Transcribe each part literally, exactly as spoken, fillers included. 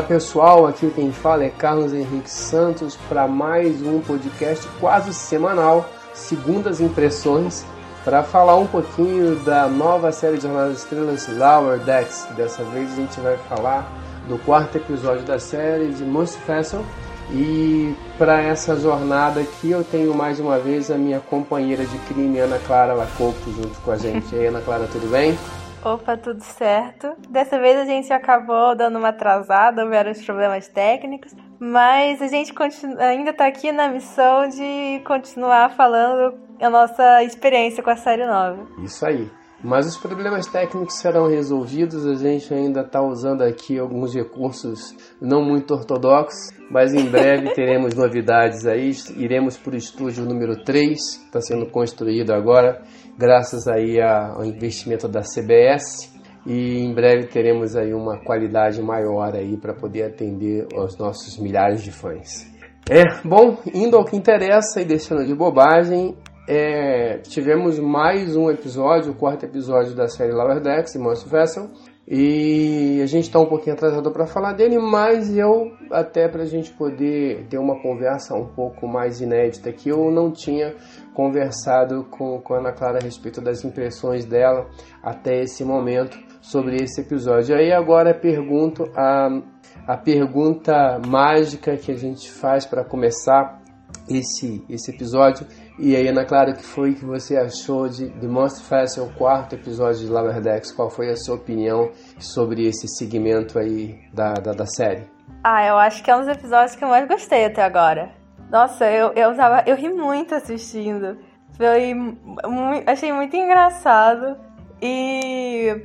Olá pessoal, aqui quem fala é Carlos Henrique Santos para mais um podcast quase semanal, Segundas Impressões, para falar um pouquinho da nova série de Jornada das Estrelas Lower Decks. Dessa vez a gente vai falar do quarto episódio da série de Must Vessel. E para essa jornada aqui eu tenho mais uma vez a minha companheira de crime, Ana Clara Lacopo, junto com a gente. E aí, Ana Clara, tudo bem? Opa, tudo certo. Dessa vez a gente acabou dando uma atrasada, houveram os problemas técnicos, mas a gente continua, ainda está aqui na missão de continuar falando a nossa experiência com a série nova. Isso aí. Mas os problemas técnicos serão resolvidos, a gente ainda está usando aqui alguns recursos não muito ortodoxos, mas em breve teremos novidades aí, iremos para o estúdio número três, que está sendo construído agora, graças aí ao investimento da C B S, e em breve teremos aí uma qualidade maior aí para poder atender aos nossos milhares de fãs. É, bom, indo ao que interessa e deixando de bobagem, É, tivemos mais um episódio, o quarto episódio da série Lower Decks, Must Vessel, e a gente está um pouquinho atrasado para falar dele, mas eu, até para a gente poder ter uma conversa um pouco mais inédita aqui, eu não tinha conversado com, com a Ana Clara a respeito das impressões dela até esse momento sobre esse episódio. Aí agora pergunto a, a pergunta mágica que a gente faz para começar esse, esse episódio. E aí, Ana Clara, o que foi que você achou de The Must Vessel, o quarto episódio de Lower Decks? Qual foi a sua opinião sobre esse segmento aí da, da, da série? Ah, eu acho que é um dos episódios que eu mais gostei até agora. Nossa, eu, eu, tava, eu ri muito assistindo. Foi, muito, achei muito engraçado. E...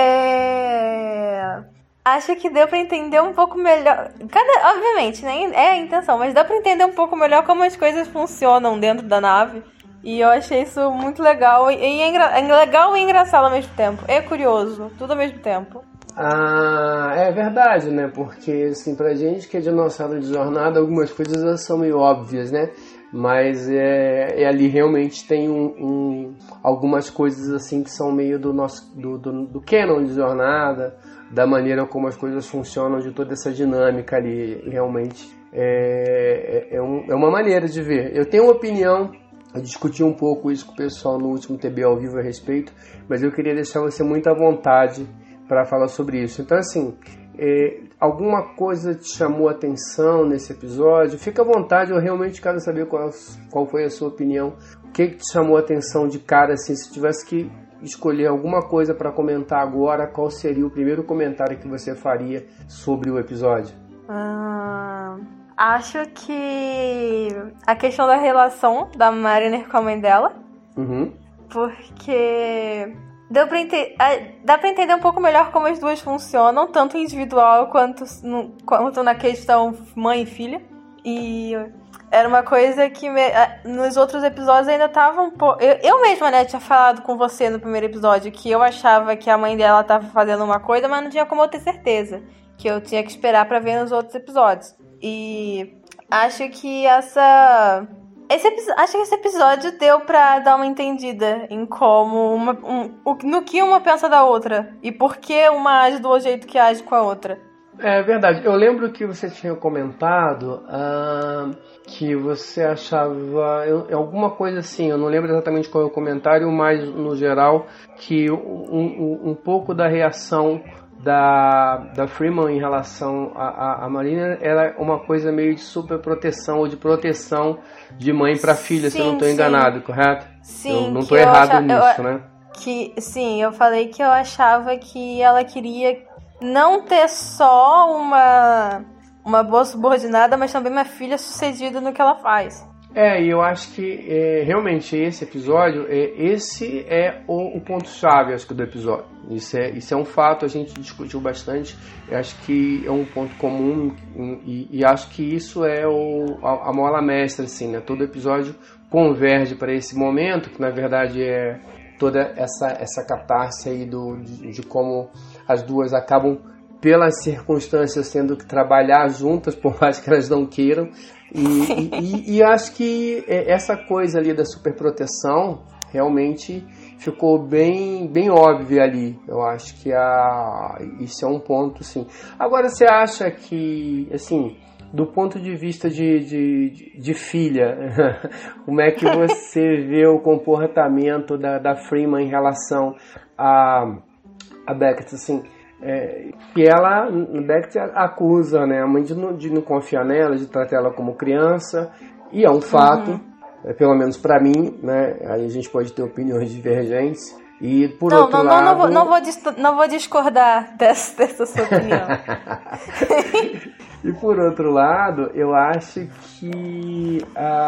É... Acho que deu pra entender um pouco melhor. Cada, obviamente, nem é a intenção, mas dá pra entender um pouco melhor como as coisas funcionam dentro da nave. E eu achei isso muito legal. E é, engra... é legal e engraçado ao mesmo tempo. É curioso, tudo ao mesmo tempo. Ah, é verdade, né? Porque, assim, pra gente que é dinossauro de jornada, algumas coisas elas são meio óbvias, né? Mas é, é ali realmente tem um, um, algumas coisas, assim, que são meio do nosso do, do, do canon de jornada, da maneira como as coisas funcionam, de toda essa dinâmica ali, realmente é, é, é, um, é uma maneira de ver. Eu tenho uma opinião, eu discuti um pouco isso com o pessoal no último T B ao vivo a respeito, mas eu queria deixar você muito à vontade para falar sobre isso. Então, assim, é, alguma coisa te chamou a atenção nesse episódio? Fica à vontade, eu realmente quero saber qual, qual foi a sua opinião. O que, que te chamou a atenção de cara, assim, se tivesse que escolher alguma coisa para comentar agora, qual seria o primeiro comentário que você faria sobre o episódio? Hum, acho que a questão da relação da Mariner com a mãe dela. Uhum. Porque deu pra ente- dá pra entender um pouco melhor como as duas funcionam, tanto individual quanto, no, quanto na questão mãe e filha. E era uma coisa que me, nos outros episódios ainda tava um pouco... Eu, eu mesma, né, tinha falado com você no primeiro episódio que eu achava que a mãe dela tava fazendo uma coisa, mas não tinha como eu ter certeza. Que eu tinha que esperar pra ver nos outros episódios. E acho que essa... Esse, acho que esse episódio deu pra dar uma entendida em como... Uma, um, no que uma pensa da outra. E por que uma age do jeito que age com a outra. É verdade. Eu lembro que você tinha comentado ah, que você achava eu, alguma coisa assim, eu não lembro exatamente qual é o comentário, mas no geral que um, um, um pouco da reação da, da Freeman em relação à, à Mariner era uma coisa meio de super proteção ou de proteção de mãe para filha, sim, se eu não estou enganado, correto? Sim. Eu não estou errado acha, nisso, eu, né? Que, sim, eu falei que eu achava que ela queria não ter só uma, uma boa subordinada, mas também uma filha sucedida no que ela faz. É, e eu acho que é, realmente esse episódio, é, esse é o, o ponto-chave, acho que, do episódio. Isso é, isso é um fato, a gente discutiu bastante, eu acho que é um ponto comum e, e acho que isso é o, a, a mola mestra, assim, né? Todo episódio converge para esse momento, que na verdade é toda essa, essa catarse aí do, de, de como as duas acabam, pelas circunstâncias, tendo que trabalhar juntas, por mais que elas não queiram. E, e, e acho que essa coisa ali da superproteção realmente ficou bem, bem óbvio ali. Eu acho que a, isso é um ponto, sim. Agora, você acha que, assim, do ponto de vista de, de, de filha, como é que você vê o comportamento da, da Freeman em relação a, a Beckett, assim, é, que ela, Beckett acusa, né, a mãe de não, de não confiar nela, de tratar ela como criança, e é um fato, uhum. é, pelo menos para mim, né, aí a gente pode ter opiniões divergentes, e por não, outro não, lado... Não, não, vou, não, vou, não vou discordar dessa, dessa sua opinião. E por outro lado, eu acho que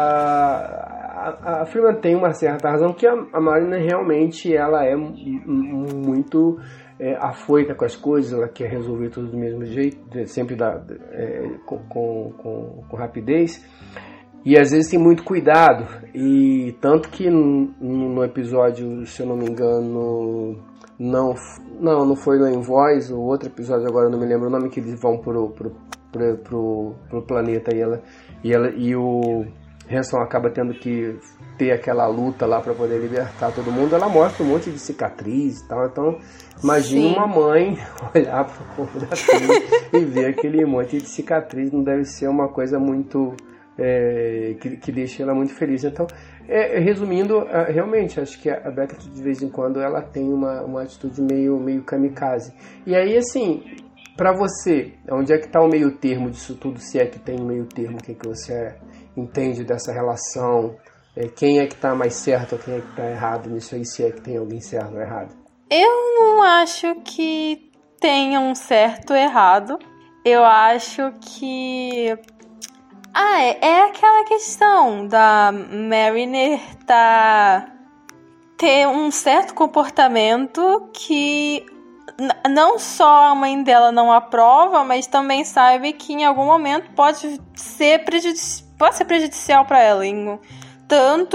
a, a, a Freeman tem uma certa razão, que a, a Marina realmente ela é m- m- muito é, afoita com as coisas, ela quer resolver tudo do mesmo jeito, sempre dá, é, com, com, com, com rapidez, e às vezes tem muito cuidado, e tanto que no, no episódio, se eu não me engano, não, não, não foi no Envoys, o outro episódio agora eu não me lembro o nome, que eles vão pro, pro Pro, pro, pro planeta e, ela, e, ela, e o Hanson acaba tendo que ter aquela luta lá para poder libertar todo mundo. Ela mostra um monte de cicatriz e tal. Então, imagina uma mãe olhar pro corpo da filha e ver aquele monte de cicatriz. Não deve ser uma coisa muito é, que, que deixa ela muito feliz. Então, é, resumindo, realmente acho que a Beckett de vez em quando ela tem uma, uma atitude meio, meio kamikaze. E aí, assim, para você, onde é que está o meio termo disso tudo, se é que tem meio termo, o que, é que você entende dessa relação, é, quem é que está mais certo ou quem é que está errado nisso aí, se é que tem alguém certo ou errado? Eu não acho que tenha um certo ou errado, eu acho que... Ah, é, é aquela questão da Mariner tá... ter um certo comportamento que... não só a mãe dela não aprova, mas também sabe que em algum momento pode ser, prejudici- pode ser prejudicial para ela, em, tanto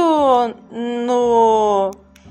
no,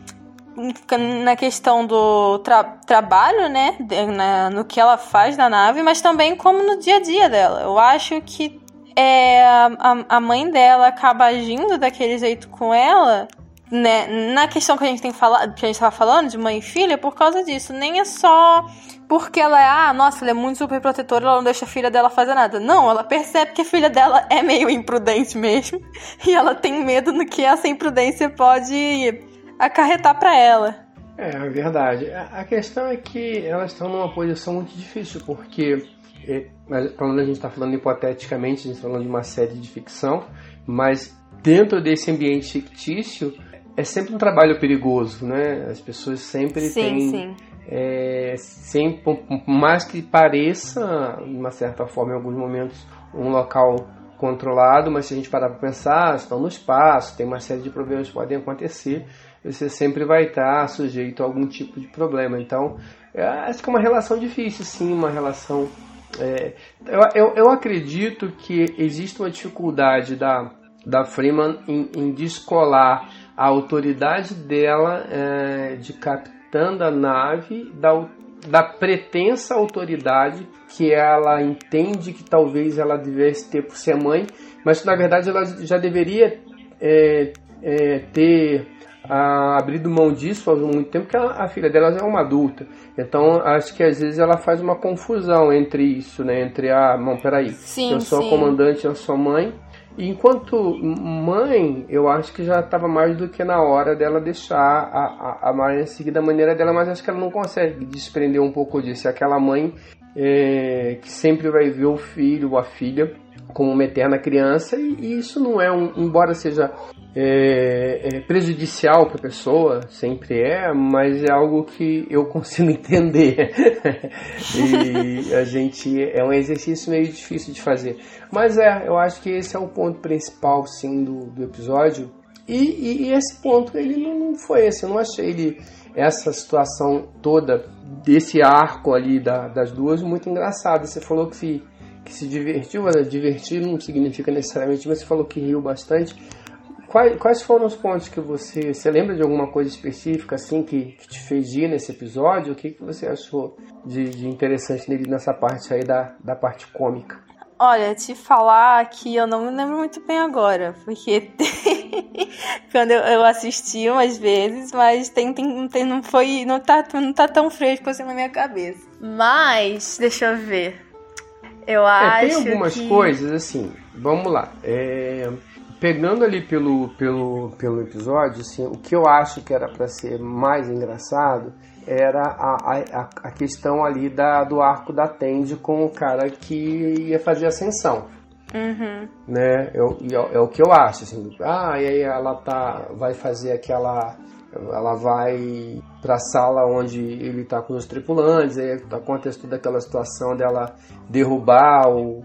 na questão do tra- trabalho, né, na, no que ela faz na nave, mas também como no dia a dia dela. Eu acho que é, a, a mãe dela acaba agindo daquele jeito com ela, né, na questão que a gente tem falado, que a gente estava falando de mãe e filha, por causa disso. Nem é só porque ela é, ah, nossa, ela é muito super protetora, ela não deixa a filha dela fazer nada. Não, ela percebe que a filha dela é meio imprudente mesmo, e ela tem medo no que essa imprudência pode acarretar para ela. É, é verdade. A questão é que elas estão numa posição muito difícil, porque, é, quando a gente está falando hipoteticamente, a gente está falando de uma série de ficção, mas dentro desse ambiente fictício, é sempre um trabalho perigoso, né? As pessoas sempre sim, têm... Sim. É, sempre, por mais que pareça, de uma certa forma, em alguns momentos, um local controlado, mas se a gente parar para pensar, estão no espaço, tem uma série de problemas que podem acontecer, você sempre vai estar sujeito a algum tipo de problema. Então, acho que é uma relação difícil, sim, uma relação... É, eu, eu, eu acredito que existe uma dificuldade da, da Freeman em, em descolar a autoridade dela é, de capitã da nave da, da pretensa autoridade que ela entende que talvez ela devesse ter por ser mãe, mas que na verdade ela já deveria é, é, ter a, abrido mão disso há muito tempo, porque a, a filha dela já é uma adulta. Então acho que às vezes ela faz uma confusão entre isso, né? Entre a... Não, peraí, sim, eu sou sim. a comandante e eu sou mãe. E enquanto mãe, eu acho que já estava mais do que na hora dela deixar a, a, a Mariner seguir da maneira dela, mas acho que ela não consegue desprender um pouco disso. É aquela mãe é, que sempre vai ver o filho ou a filha como uma eterna criança, e, e isso não é, um, embora seja é, é prejudicial para a pessoa, sempre é, mas é algo que eu consigo entender. E a gente, é um exercício meio difícil de fazer. Mas é, eu acho que esse é o ponto principal, sim, do, do episódio. E, e, e esse ponto, ele não, não foi esse. Eu não achei ele, essa situação toda, desse arco ali da, das duas, muito engraçado. Você falou que se, que se divertiu, mas divertir não significa necessariamente, mas você falou que riu bastante. Quais, quais foram os pontos que você... Você lembra de alguma coisa específica, assim, que, que te fez ir nesse episódio? O que, que você achou de, de interessante nele, nessa parte aí da, da parte cômica? Olha, te falar que eu não me lembro muito bem agora, porque tem, quando eu, eu assisti umas vezes, mas tem, tem, tem, não foi, não tá, não tá tão fresco assim na minha cabeça. Mas, deixa eu ver. Eu acho é, tem algumas que... coisas, assim, vamos lá. É, pegando ali pelo, pelo, pelo episódio, assim, o que eu acho que era para ser mais engraçado era a, a, a questão ali da, do arco da Tandy com o cara que ia fazer ascensão. Uhum. Né? Eu, é, é o que eu acho, assim, ah, e aí ela tá, vai fazer aquela, ela vai pra sala onde ele tá com os tripulantes, aí acontece toda aquela situação dela derrubar o,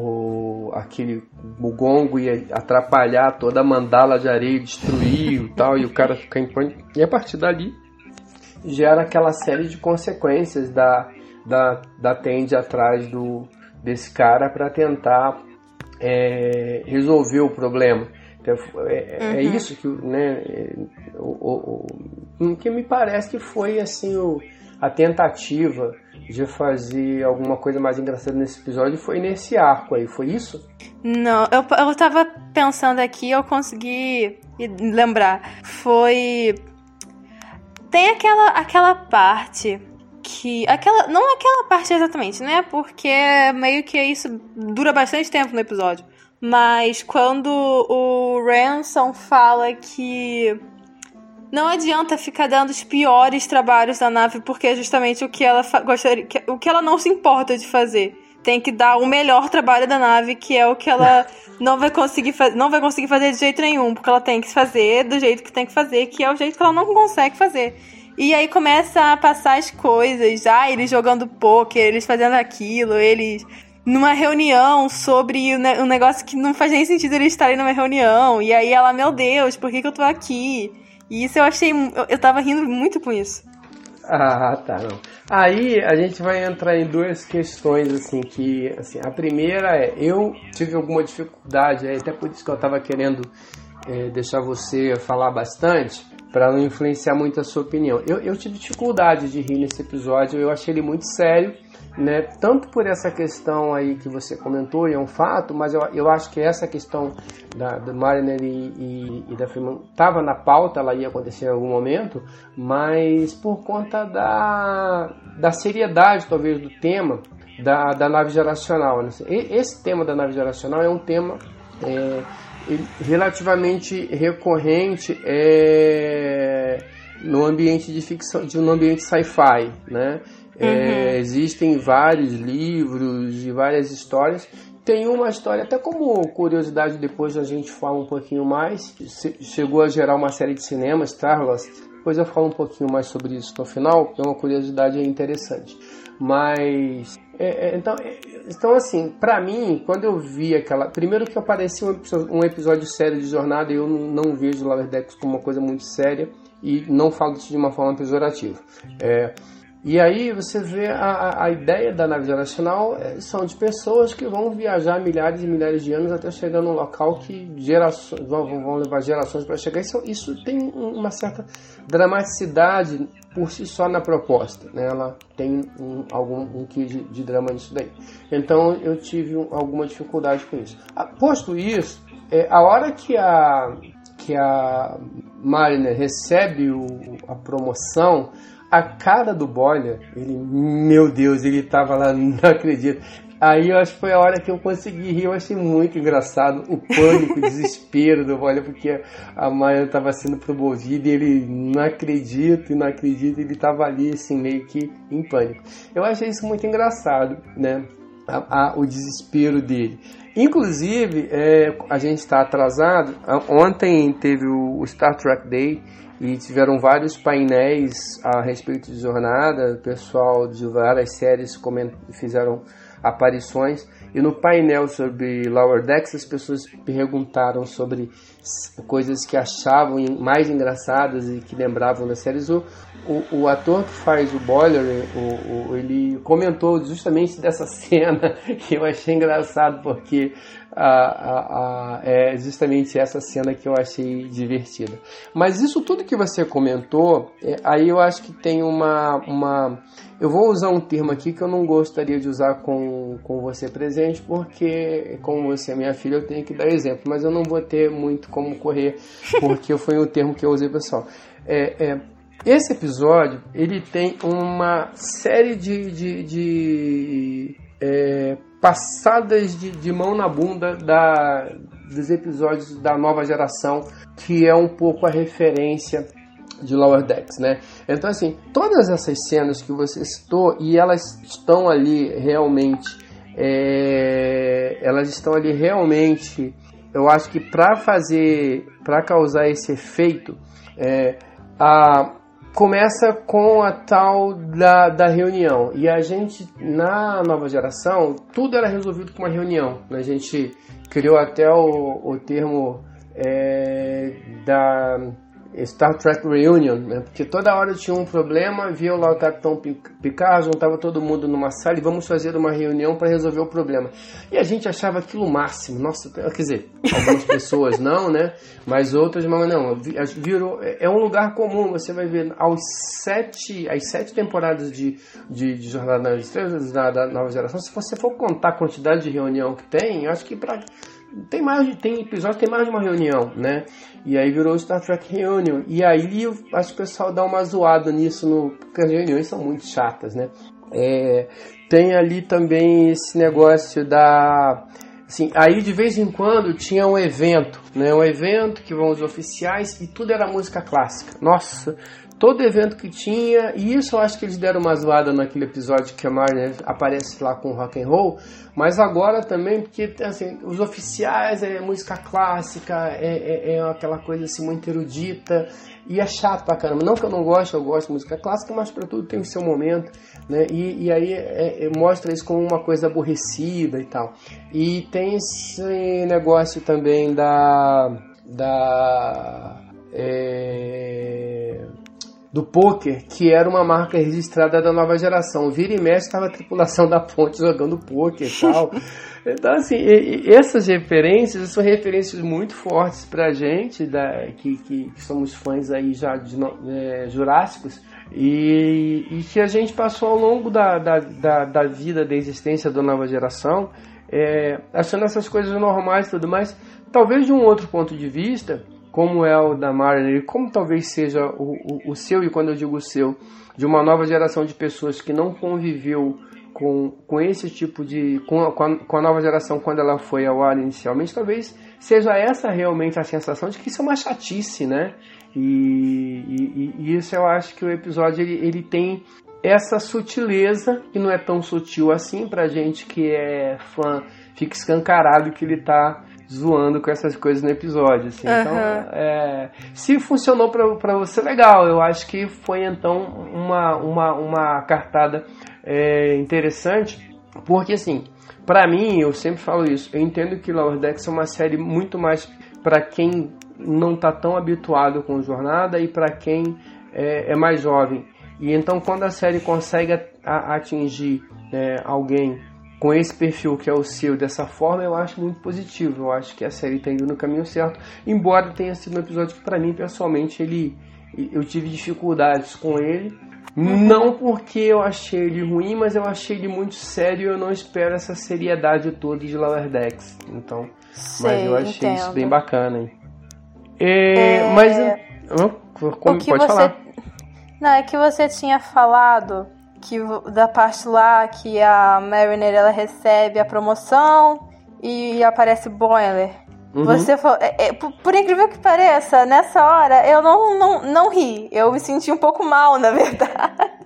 o aquele o gongo e atrapalhar toda a mandala de areia, destruir e tal, e o cara ficar em pânico, e a partir dali gera aquela série de consequências da, da, da Tandy atrás do, desse cara para tentar é, resolver o problema. Então, é, uhum. é isso que, né, o, o, o que me parece que foi assim, o, a tentativa de fazer alguma coisa mais engraçada nesse episódio foi nesse arco aí, foi isso? Não, eu, eu tava pensando aqui, eu consegui lembrar. Foi... Tem aquela, aquela parte que... Aquela, não aquela parte exatamente, né? Porque meio que isso dura bastante tempo no episódio. Mas quando o Ransom fala que não adianta ficar dando os piores trabalhos da nave, porque é justamente o que ela fa- gostaria, que, o que ela não se importa de fazer. Tem que dar o melhor trabalho da nave, que é o que ela não vai conseguir fazer, não vai conseguir fazer de jeito nenhum, porque ela tem que fazer do jeito que tem que fazer, que é o jeito que ela não consegue fazer. E aí começa a passar as coisas, ah, eles jogando pôquer, eles fazendo aquilo, eles numa reunião sobre um negócio que não faz nem sentido eles estarem numa reunião, e aí ela, meu Deus, por que que eu tô aqui? E isso eu achei, eu, eu tava rindo muito com isso. Ah, tá, não. Aí a gente vai entrar em duas questões, assim, que, assim, a primeira é, eu tive alguma dificuldade, até por isso que eu tava querendo é, deixar você falar bastante, para não influenciar muito a sua opinião. Eu, eu tive dificuldade de rir nesse episódio, eu achei ele muito sério, né? Tanto por essa questão aí que você comentou, e é um fato, mas eu, eu acho que essa questão da, da Mariner e, e, e da Freeman estava na pauta, ela ia acontecer em algum momento, mas por conta da, da seriedade, talvez, do tema da, da nave geracional. Né? Esse tema da nave geracional é um tema é, relativamente recorrente é, no ambiente de ficção, de, no ambiente sci-fi, né? Uhum. É, existem vários livros e várias histórias. Tem uma história, até como curiosidade, depois a gente fala um pouquinho mais, chegou a gerar uma série de cinema, Star Wars. Depois eu falo um pouquinho mais sobre isso no final, que é uma curiosidade interessante. Mas, é, é, então, é, então, assim, pra mim, quando eu vi aquela... Primeiro que apareceu um episódio, um episódio sério de Jornada, eu não, não vejo Lower Decks como uma coisa muito séria e não falo isso de uma forma pejorativa. É... E aí você vê a, a ideia da nave geracional é, são de pessoas que vão viajar milhares e milhares de anos até chegar num local que gerações, vão, vão levar gerações para chegar. Isso, isso tem uma certa dramaticidade por si só na proposta, né? Ela tem um, algum um quê de, de drama nisso daí. Então eu tive um, alguma dificuldade com isso. Posto isso, é, a hora que a, que a Mariner recebe o, a promoção, a cara do Boiler, ele, meu Deus, ele tava lá, não acredito. Aí eu acho que foi a hora que eu consegui rir, eu achei muito engraçado o pânico, o desespero do Boiler, porque a Maia tava sendo promovida e ele não acredita e não acredita, ele tava ali assim, meio que em pânico. Eu achei isso muito engraçado, né? A, a, o desespero dele. Inclusive, é, a gente está atrasado. Ontem teve o, o Star Trek Day e tiveram vários painéis a respeito de Jornada. O pessoal de várias séries coment... fizeram aparições. E no painel sobre Lower Decks, as pessoas perguntaram sobre coisas que achavam mais engraçadas e que lembravam das séries. O, o, o ator que faz o Boiler, o, o, ele comentou justamente dessa cena que eu achei engraçado, porque a, a, a, é justamente essa cena que eu achei divertida. Mas isso tudo que você comentou, é, aí eu acho que tem uma... uma eu vou usar um termo aqui que eu não gostaria de usar com, com você presente, porque como você é minha filha, eu tenho que dar exemplo, mas eu não vou ter muito como correr, porque foi um termo que eu usei, pessoal. É, é, esse episódio, ele tem uma série de, de, de é, passadas de, de mão na bunda da, dos episódios da nova geração, que é um pouco a referência de Lower Decks, né? Então, assim, todas essas cenas que você citou, e elas estão ali realmente, é, elas estão ali realmente, eu acho que para fazer, para causar esse efeito, é, a, começa com a tal da, da reunião. E a gente, na nova geração, tudo era resolvido com uma reunião. A gente criou até o, o termo é, da Star Trek Reunion, né? Porque toda hora tinha um problema, via lá o Capitão Picard, juntava todo mundo numa sala e vamos fazer uma reunião para resolver o problema. E a gente achava aquilo o máximo. Nossa, quer dizer, algumas pessoas não, né? Mas outras, mas não. Virou, é um lugar comum, você vai ver aos sete, as sete temporadas de, de, de Jornada nas Estrelas da, da nova geração, se você for contar a quantidade de reunião que tem, eu acho que para Tem mais de, tem episódio, tem mais de uma reunião, né? E aí virou Star Trek Reunion. E aí eu acho que o pessoal dá uma zoada nisso, no, porque as reuniões são muito chatas, né? É, tem ali também esse negócio da... Assim, aí de vez em quando tinha um evento, né? Um evento que vão os oficiais e tudo era música clássica. Nossa... Todo evento que tinha, e isso eu acho que eles deram uma zoada naquele episódio que a Mariner aparece lá com rock and roll, mas agora também, porque assim, os oficiais é música clássica, é, é, é aquela coisa assim muito erudita, e é chato pra caramba. Não que eu não gosto, eu gosto de música clássica, mas pra tudo tem o seu momento, né? E, e aí é, é, mostra isso como uma coisa aborrecida e tal. E tem esse negócio também da... da é, do poker, que era uma marca registrada da nova geração. Vira e mexe estava a tripulação da ponte jogando poker e tal. Então, assim, e, e essas referências são referências muito fortes pra gente, da, que, que, que somos fãs aí já de, é, jurássicos, e, e que a gente passou ao longo da, da, da, da vida, da existência da nova geração, é, achando essas coisas normais e tudo mais. Talvez de um outro ponto de vista, como é o da Mariner, como talvez seja o, o, o seu, e quando eu digo o seu, de uma nova geração de pessoas que não conviveu com, com esse tipo de... Com a, com a nova geração quando ela foi ao ar inicialmente, talvez seja essa realmente a sensação de que isso é uma chatice, né? E, e, e isso eu acho que o episódio ele, ele tem essa sutileza, que não é tão sutil assim, pra gente que é fã, fica escancarado que ele tá zoando com essas coisas no episódio, assim. Uhum. Então, é, se funcionou pra, pra você, legal. Eu acho que foi, então, uma, uma, uma cartada é, interessante, porque, assim, pra mim, eu sempre falo isso, eu entendo que Lower Decks é uma série muito mais pra quem não tá tão habituado com Jornada e pra quem é, é mais jovem. E então, quando a série consegue a, a, atingir é, alguém com esse perfil que é o seu, dessa forma, eu acho muito positivo. Eu acho que a série está indo no caminho certo, embora tenha sido um episódio que, para mim, pessoalmente, ele, eu tive dificuldades com ele. Uhum. Não porque eu achei ele ruim, mas eu achei ele muito sério e eu não espero essa seriedade toda de Lower Decks. Então, Sei, mas eu achei entendo. Isso bem bacana. Hein? É, é... Mas, como, pode você... falar. Não, é que você tinha falado... Que, da parte lá que a Mariner ela recebe a promoção e aparece Boiler. Uhum. Você falou, é, é, por, por incrível que pareça, nessa hora eu não, não, não ri. Eu me senti um pouco mal, na verdade.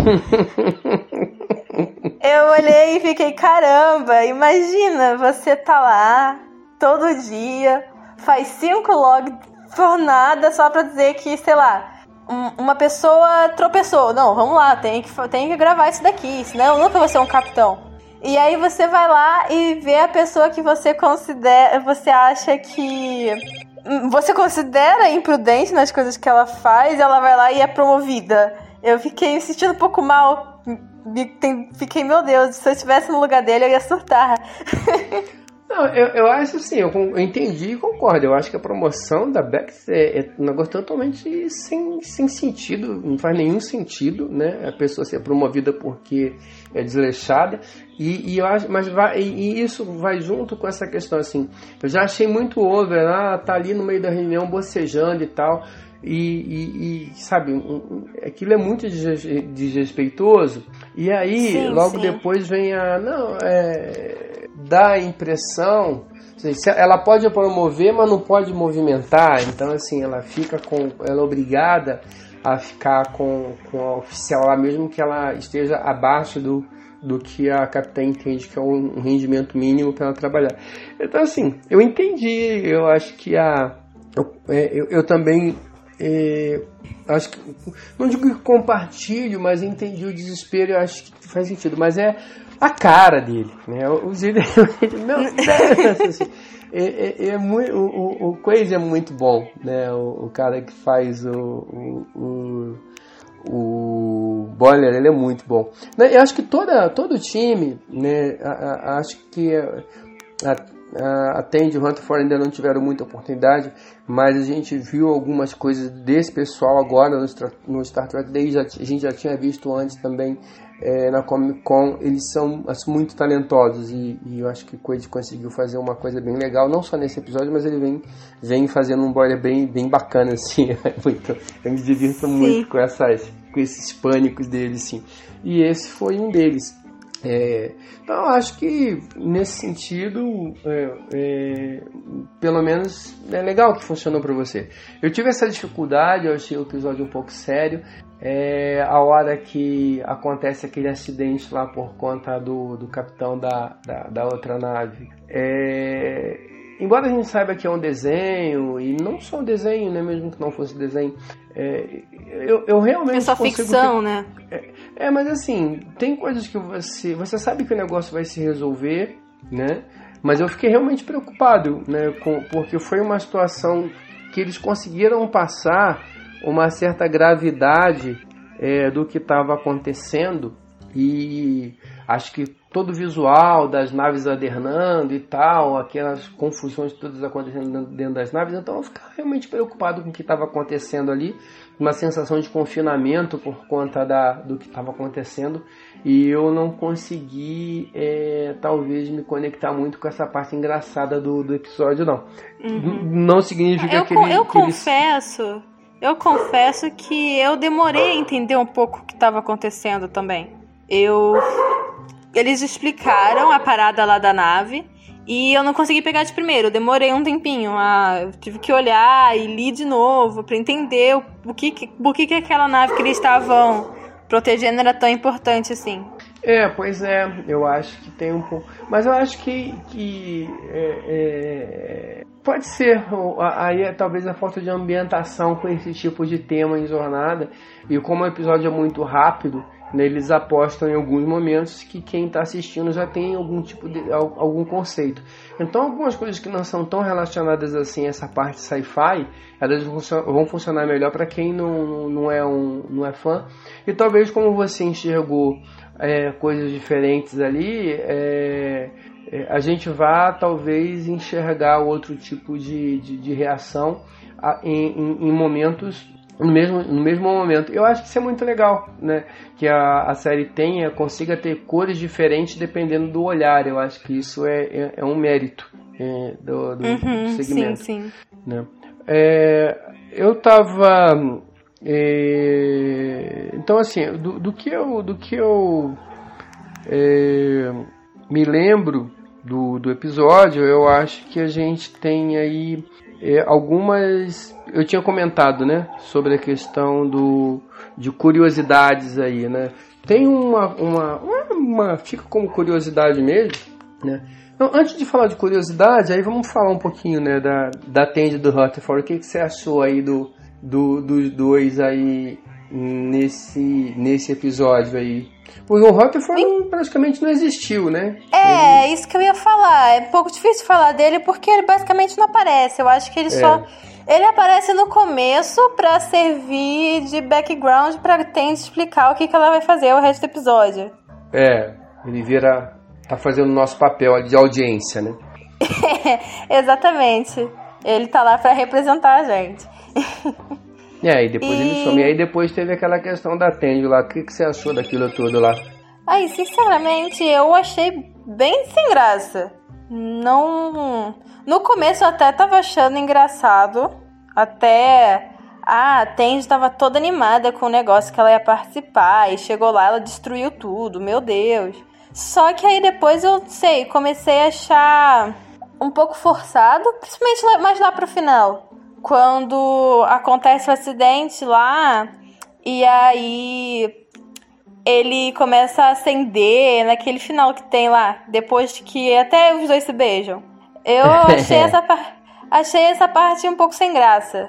Eu olhei e fiquei, caramba, imagina, você tá lá todo dia, faz cinco log por nada só pra dizer que, sei lá, uma pessoa tropeçou. Não, vamos lá, tem que, tem que gravar isso daqui, senão eu nunca vou ser um capitão. E aí você vai lá e vê a pessoa que você considera, você acha que... Você considera imprudente nas coisas que ela faz, ela vai lá e é promovida. Eu fiquei me sentindo um pouco mal. Fiquei, meu Deus, se eu estivesse no lugar dele eu ia surtar. Não, eu, eu acho assim, eu, eu entendi e concordo. Eu acho que a promoção da Beck é, é um negócio totalmente sem, sem sentido, não faz nenhum sentido, né? A pessoa ser promovida porque é desleixada. E, e eu acho, mas vai, e, e isso vai junto com essa questão assim. Eu já achei muito over, ah, tá ali no meio da reunião bocejando e tal. E, e, e sabe, um, um, aquilo é muito desrespeitoso. E aí, sim, logo sim. depois vem a. Não, é. Dá a impressão, ela pode promover, mas não pode movimentar, então assim, ela fica com, ela é obrigada a ficar com, com a oficial lá, mesmo que ela esteja abaixo do, do que a capitã entende que é um rendimento mínimo para ela trabalhar. Então assim, eu entendi, eu acho que a, eu, eu, eu também, é, acho que, não digo que compartilho, mas entendi o desespero, eu acho que faz sentido, mas é a cara dele, né? O jeito meu Deus, é, é, é muito, o, o Quaid é muito bom, né? O, o cara que faz o, o, o, o Boiler, ele é muito bom. Eu acho que toda, todo o time, né? A, a, acho que a, a, a Tandy e o Hunter ainda não tiveram muita oportunidade, mas a gente viu algumas coisas desse pessoal agora no, no Star Trek Day, já, a gente já tinha visto antes também. É, na Comic Con, eles são assim, muito talentosos e, e eu acho que o Quaid conseguiu fazer uma coisa bem legal, não só nesse episódio, mas ele vem, vem fazendo um boiler bem, bem bacana assim, muito, eu me divirto Sim. muito com, essas, com esses pânicos dele assim. E esse foi um deles. É, então eu acho que nesse sentido é, é, pelo menos é legal que funcionou para você. Eu tive essa dificuldade, eu achei o episódio um pouco sério. É, a hora que acontece aquele acidente lá por conta do, do capitão da, da, da outra nave. É, embora a gente saiba que é um desenho, e não só um desenho, né, mesmo que não fosse desenho, é, eu, eu realmente. É só ficção, ter, né? É, é, mas assim, tem coisas que você. Você sabe que o negócio vai se resolver, né? Mas eu fiquei realmente preocupado, né? Com, porque foi uma situação que eles conseguiram passar uma certa gravidade é, do que estava acontecendo, e acho que todo o visual das naves adernando e tal, aquelas confusões todas acontecendo dentro das naves, então eu ficava realmente preocupado com o que estava acontecendo ali, uma sensação de confinamento por conta da, do que estava acontecendo, e eu não consegui é, talvez me conectar muito com essa parte engraçada do, do episódio, não. Uhum. Não significa eu, que ele... Eu que confesso... Ele... Eu confesso que eu demorei a entender um pouco o que estava acontecendo também. Eu... Eles explicaram a parada lá da nave e eu não consegui pegar de primeiro. Eu demorei um tempinho. Ah, eu tive que olhar e li de novo para entender o, o, que, o que, que aquela nave que eles estavam protegendo era tão importante assim. É, pois é. Eu acho que tem um pouco... Mas eu acho que... que é, é... Pode ser, aí é talvez a falta de ambientação com esse tipo de tema em Jornada, e como o episódio é muito rápido, né, eles apostam em alguns momentos que quem está assistindo já tem algum tipo de algum conceito. Então algumas coisas que não são tão relacionadas assim a essa parte sci-fi, elas vão funcionar melhor para quem não, não, é um, não é fã, e talvez como você enxergou é, coisas diferentes ali, é, a gente vai talvez enxergar outro tipo de, de, de reação em, em, em momentos, no mesmo, no mesmo momento. Eu acho que isso é muito legal, né? Que a, a série tenha, consiga ter cores diferentes dependendo do olhar. Eu acho que isso é, é, é um mérito é, do, do, uhum, do segmento. Sim, sim. Né? É, eu tava... É, então assim, do, do que eu, do que eu é, me lembro Do, do episódio, eu acho que a gente tem aí é, algumas... Eu tinha comentado, né, sobre a questão do, de curiosidades aí, né? Tem uma, uma, uma, uma... Fica como curiosidade mesmo, né? Então, antes de falar de curiosidade, aí vamos falar um pouquinho, né, da, da Tandy do Rutherford. O que, que você achou aí do, do, dos dois aí nesse, nesse episódio aí? O Rutherford praticamente não existiu, né? É, ele... isso que eu ia falar. É um pouco difícil falar dele porque ele basicamente não aparece. Eu acho que ele é. só... Ele aparece no começo pra servir de background pra Tandy explicar o que, que ela vai fazer o resto do episódio. É, ele vira... Tá fazendo o nosso papel de audiência, né? Exatamente. Ele tá lá pra representar a gente. É, e depois e... ele some. E aí depois teve aquela questão da Tandy lá. O que, que você achou daquilo tudo lá? Ai, sinceramente, eu achei bem sem graça. Não... No começo eu até tava achando engraçado. Até... Ah, a Tandy tava toda animada com o negócio que ela ia participar. E chegou lá, ela destruiu tudo. Meu Deus. Só que aí depois eu, sei, comecei a achar um pouco forçado. Principalmente mais lá pro final. Quando acontece o acidente lá, e aí ele começa a acender naquele final que tem lá, depois que até os dois se beijam. Eu achei essa, par- achei essa parte um pouco sem graça.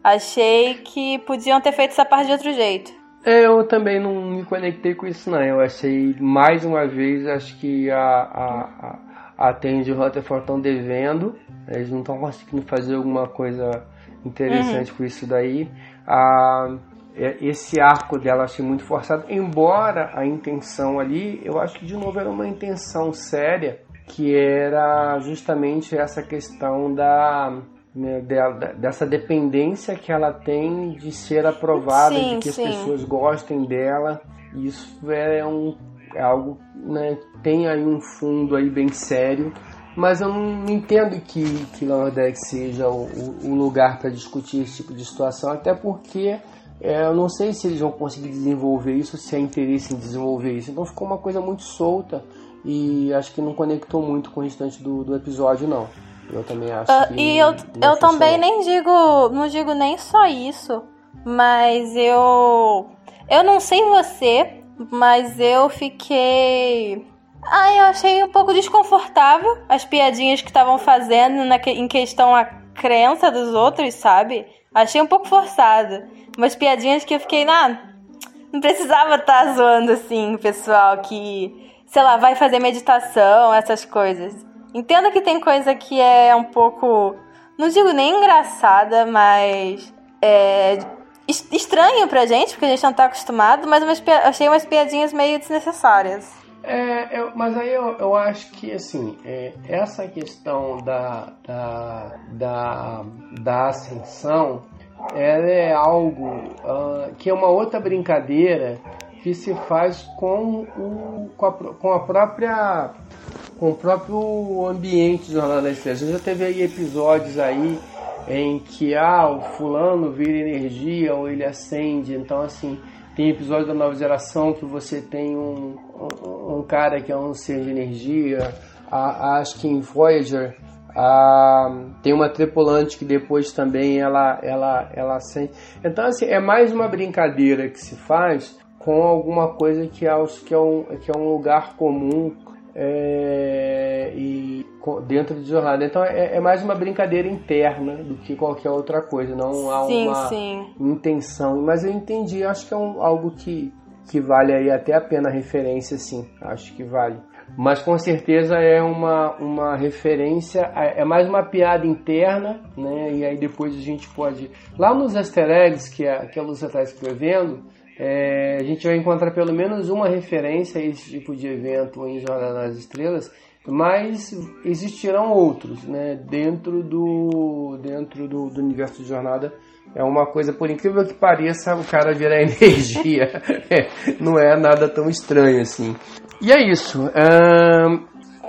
Achei que podiam ter feito essa parte de outro jeito. Eu também não me conectei com isso, não. Eu achei, mais uma vez, acho que a, a, a, a Tandy e o Rutherford estão devendo. Eles não estão conseguindo fazer alguma coisa interessante uhum. com isso daí. Ah, esse arco dela eu achei muito forçado, embora a intenção ali, eu acho que de novo era uma intenção séria, que era justamente essa questão da, né, dela, dessa dependência que ela tem de ser aprovada, sim, de que sim. as pessoas gostem dela. Isso é, um, é algo, né, tem aí um fundo aí bem sério. Mas eu não entendo que, que Lower Decks seja o, o lugar para discutir esse tipo de situação, até porque é, eu não sei se eles vão conseguir desenvolver isso, se há interesse em desenvolver isso. Então ficou uma coisa muito solta e acho que não conectou muito com o restante do, do episódio, não. Eu também acho uh, que E eu, eu também nem digo, não digo nem só isso, mas eu... Eu não sei você, mas eu fiquei... Ah, eu achei um pouco desconfortável as piadinhas que estavam fazendo na que, em questão à crença dos outros, sabe? Achei um pouco forçado. Umas piadinhas que eu fiquei, ah, não precisava estar tá zoando assim, pessoal que, sei lá, vai fazer meditação, essas coisas. Entendo que tem coisa que é um pouco, não digo nem engraçada, mas é estranho pra gente, porque a gente não tá acostumado, mas umas, achei umas piadinhas meio desnecessárias. É, eu, mas aí eu, eu acho que, assim, é, essa questão da, da, da, da ascensão, ela é algo uh, que é uma outra brincadeira que se faz com, o, com, a, com a própria, com o próprio ambiente do Jornada das Estrelas. Já teve aí episódios aí em que ah, o fulano vira energia ou ele acende, então assim... Tem episódio da Nova Geração que você tem um, um, um cara que é um ser de energia. A, acho que em Voyager a, tem uma tripulante que depois também ela, ela, ela sente. Então assim, é mais uma brincadeira que se faz com alguma coisa que é, que é, um, que é um lugar comum é, e dentro de jornada. Então é, é mais uma brincadeira interna do que qualquer outra coisa, não há sim, uma sim. intenção, mas eu entendi, acho que é um, algo que, que vale aí até a pena a referência, sim, acho que vale, mas com certeza é uma, uma referência, é mais uma piada interna, né? E aí depois a gente pode, lá nos easter eggs que a, que a Lúcia está escrevendo, é, a gente vai encontrar pelo menos uma referência a esse tipo de evento em Jornada nas Estrelas, mas existirão outros, né? Dentro do dentro do, do universo de Jornada é uma coisa, por incrível que pareça, o cara virar energia. Não é nada tão estranho assim. E é isso. Um,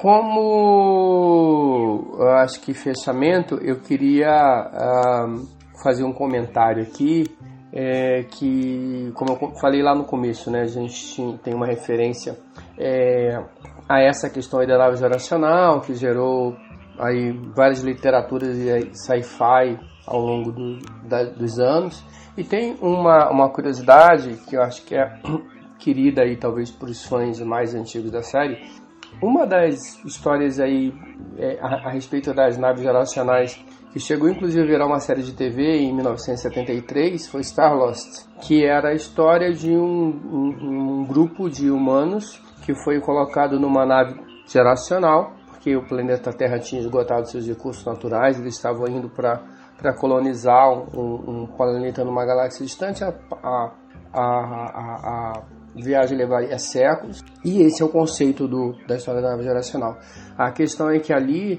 como eu acho que fechamento, eu queria um, fazer um comentário aqui. É, que, como eu falei lá no começo, né, a gente tem uma referência é, a essa questão aí da nave geracional, que gerou aí várias literaturas e sci-fi ao longo do, da, dos anos. E tem uma, uma curiosidade que eu acho que é querida aí, talvez por os fãs mais antigos da série. Uma das histórias aí é, a, a respeito das naves geracionais que chegou inclusive a virar uma série de T V em mil novecentos e setenta e três, foi Star Lost, que era a história de um, um, um grupo de humanos que foi colocado numa nave geracional, porque o planeta Terra tinha esgotado seus recursos naturais, eles estavam indo para colonizar um, um planeta numa galáxia distante, a, a, a, a, a viagem levaria séculos, e esse é o conceito do, da história da nave geracional. A questão é que ali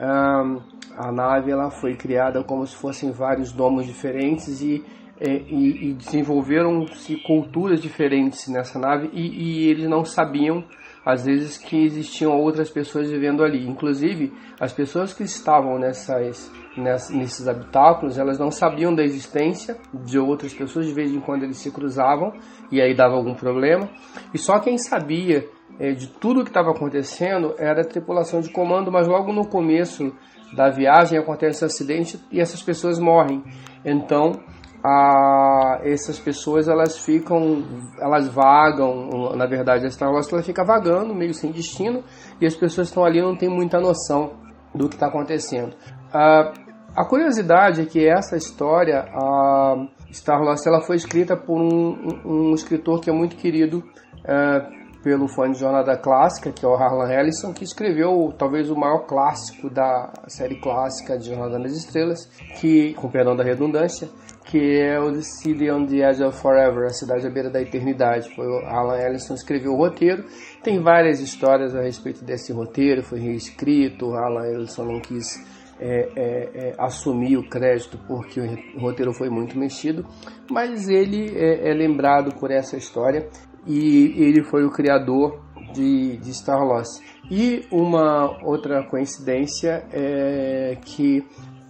a nave ela foi criada como se fossem vários domos diferentes e, e, e desenvolveram-se culturas diferentes nessa nave e, e eles não sabiam, às vezes, que existiam outras pessoas vivendo ali. Inclusive, as pessoas que estavam nessas, nessas, nesses habitáculos, elas não sabiam da existência de outras pessoas. De vez em quando eles se cruzavam e aí dava algum problema. E só quem sabia é, de tudo o que estava acontecendo era a tripulação de comando, mas logo no começo da viagem acontece um acidente e essas pessoas morrem. Então, a, essas pessoas elas ficam, elas vagam, na verdade a Star Lost ela fica vagando, meio sem destino, e as pessoas que estão ali não têm muita noção do que está acontecendo. A, a curiosidade é que essa história, a Star Lost, ela foi escrita por um, um, um escritor que é muito querido é, pelo fã de Jornada Clássica, que é o Harlan Ellison, que escreveu talvez o maior clássico da série clássica de Jornada nas Estrelas, que, com perdão da redundância, que é o The City on the Edge of Forever, a cidade à beira da eternidade. Foi o Harlan Ellison que escreveu o roteiro. Tem várias histórias a respeito desse roteiro, foi reescrito, o Harlan Ellison não quis é, é, é, assumir o crédito porque o roteiro foi muito mexido, mas ele é, é lembrado por essa história e ele foi o criador de, de Star Lost. E uma outra coincidência é que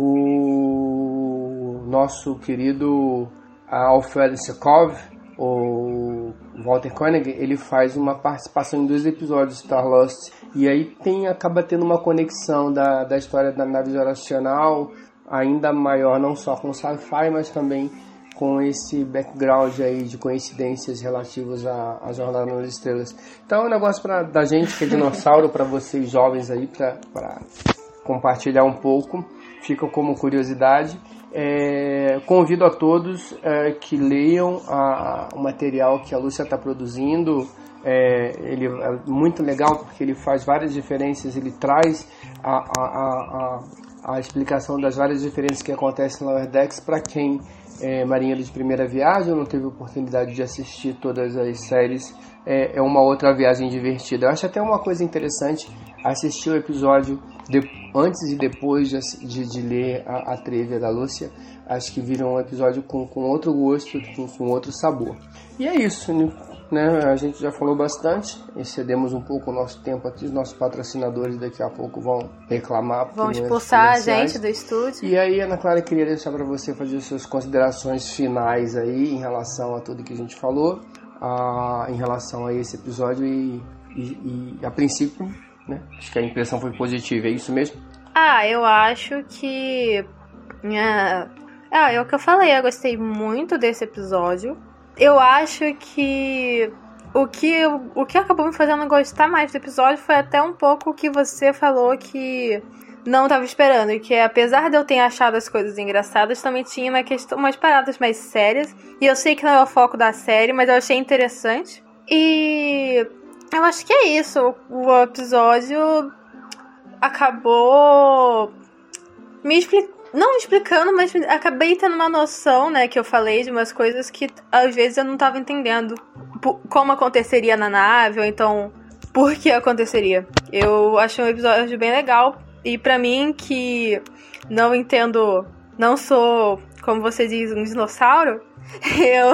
o nosso querido Alfred Chekhov, o Walter Koenig, ele faz uma participação em dois episódios de Star Lost, e aí tem, acaba tendo uma conexão da, da história da nave geracional ainda maior, não só com o sci-fi, mas também com esse background aí de coincidências relativas à, à Jornada nas Estrelas. Então é um negócio pra, da gente que é dinossauro, para vocês jovens aí, para compartilhar um pouco, fica como curiosidade. É, convido a todos é, que leiam a, o material que a Lúcia está produzindo. É, ele é muito legal porque ele faz várias diferenças, ele traz a, a, a, a, a explicação das várias diferenças que acontecem na Lower Decks para quem é marinheiro de primeira viagem, não teve oportunidade de assistir todas as séries. É, é uma outra viagem divertida. Eu acho até uma coisa interessante assistir o episódio de, antes e depois de, de, de ler a, a trivia da Lúcia. Acho que vira um episódio com, com outro gosto, com, com outro sabor. E é isso, né? A gente já falou bastante, excedemos um pouco o nosso tempo aqui. Os nossos patrocinadores daqui a pouco vão reclamar. Vão expulsar a gente do estúdio. E aí, Ana Clara, queria deixar para você fazer as suas considerações finais aí em relação a tudo que a gente falou, a, em relação a esse episódio e, e, e a princípio, né? Acho que a impressão foi positiva, é isso mesmo? Ah, eu acho que... Ah, ah, é o que eu falei, eu gostei muito desse episódio. Eu acho que o que, o que acabou me fazendo gostar mais do episódio foi até um pouco o que você falou que não estava esperando. E que apesar de eu ter achado as coisas engraçadas, também tinha uma questão, umas paradas mais sérias. E eu sei que não é o foco da série, mas eu achei interessante. E eu acho que é isso. O episódio acabou me explicando. Não explicando, mas acabei tendo uma noção, né, que eu falei de umas coisas que às vezes eu não tava entendendo como aconteceria na nave, ou então por que aconteceria. Eu achei um episódio bem legal, e pra mim que não entendo, não sou, como você diz, um dinossauro, eu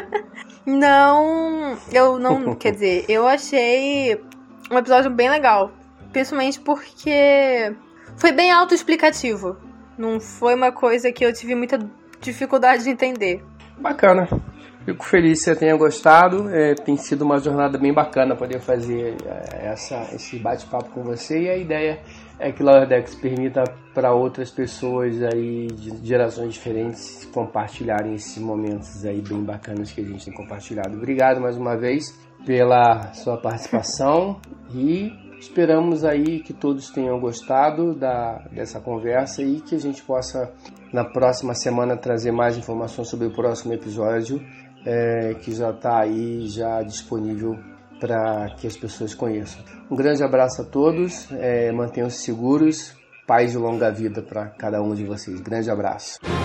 não, eu não, quer dizer, eu achei um episódio bem legal, principalmente porque foi bem autoexplicativo. Não foi uma coisa que eu tive muita dificuldade de entender. Bacana. Fico feliz que você tenha gostado. É, tem sido uma jornada bem bacana poder fazer essa, esse bate-papo com você. E a ideia é que o Lower Decks permita para outras pessoas aí de gerações diferentes compartilharem esses momentos aí bem bacanas que a gente tem compartilhado. Obrigado mais uma vez pela sua participação e esperamos aí que todos tenham gostado da, dessa conversa e que a gente possa, na próxima semana, trazer mais informações sobre o próximo episódio, é, que já está aí, já disponível para que as pessoas conheçam. Um grande abraço a todos, é, mantenham-se seguros, paz e longa vida para cada um de vocês. Grande abraço.